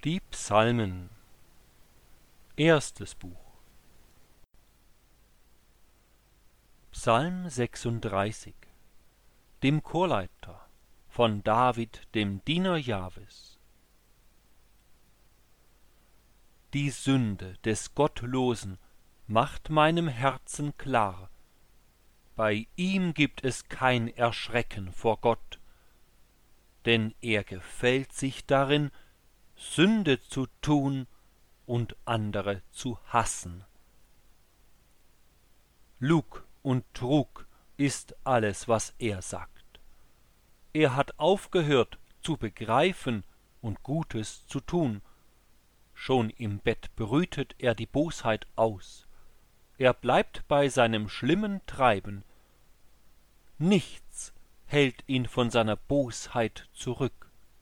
Die Psalmen. Erstes Buch. Psalm 36. Dem Chorleiter, von David, dem Diener Jahwes. Die Sünde des Gottlosen macht meinem Herzen klar. Bei ihm gibt es kein Erschrecken vor Gott, denn er gefällt sich darin, Sünde zu tun und andere zu hassen. Lug und Trug ist alles, was er sagt. Er hat aufgehört zu begreifen und Gutes zu tun. Schon im Bett brütet er die Bosheit aus. Er bleibt bei seinem schlimmen Treiben. Nichts hält ihn von seiner Bosheit zurück.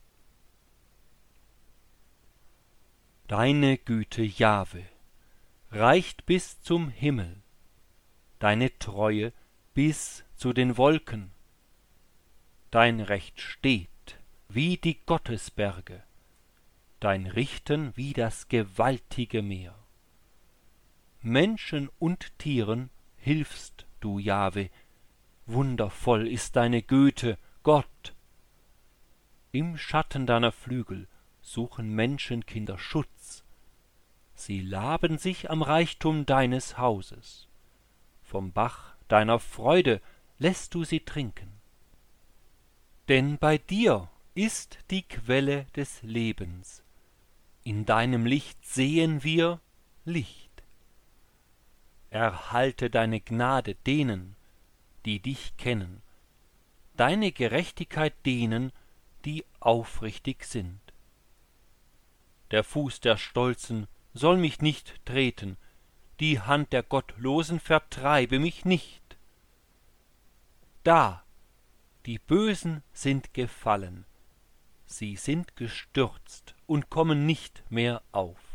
Deine Güte, Jahwe, reicht bis zum Himmel, deine Treue bis zu den Wolken. Dein Recht steht wie die Gottesberge, dein Richten wie das gewaltige Meer. Menschen und Tieren hilfst du, Jahwe, wundervoll ist deine Güte, Gott. Im Schatten deiner Flügel suchen Menschenkinder Schutz. Sie laben sich am Reichtum deines Hauses. Vom Bach deiner Freude lässt du sie trinken. Denn bei dir ist die Quelle des Lebens. In deinem Licht sehen wir Licht. Erhalte deine Gnade denen, die dich kennen, deine Gerechtigkeit denen, die aufrichtig sind. Der Fuß der Stolzen soll mich nicht treten, die Hand der Gottlosen vertreibe mich nicht. Da, die Bösen sind gefallen, sie sind gestürzt und kommen nicht mehr auf.